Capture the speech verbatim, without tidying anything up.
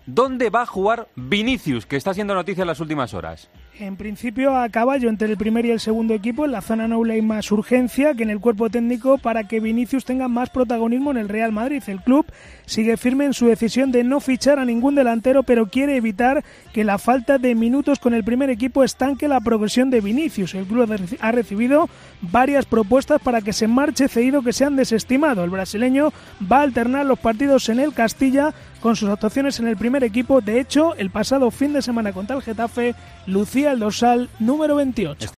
¿Dónde va a jugar Vinicius, que está siendo noticia en las últimas horas? En principio a caballo entre el primer y el segundo equipo. En la zona noble hay más urgencia que en el cuerpo técnico para que Vinicius tenga más protagonismo en el Real Madrid. El club sigue firme en su decisión de no fichar a ningún delantero, pero quiere evitar que la falta de minutos con el primer equipo estanque la progresión de Vinicius. El club ha recibido varias propuestas para que se marche cedido que se han desestimado. El brasileño va a alternar los partidos en el Castilla con sus actuaciones en el primer equipo. De hecho, el pasado fin de semana contra el Getafe lucía el dorsal número veintiocho.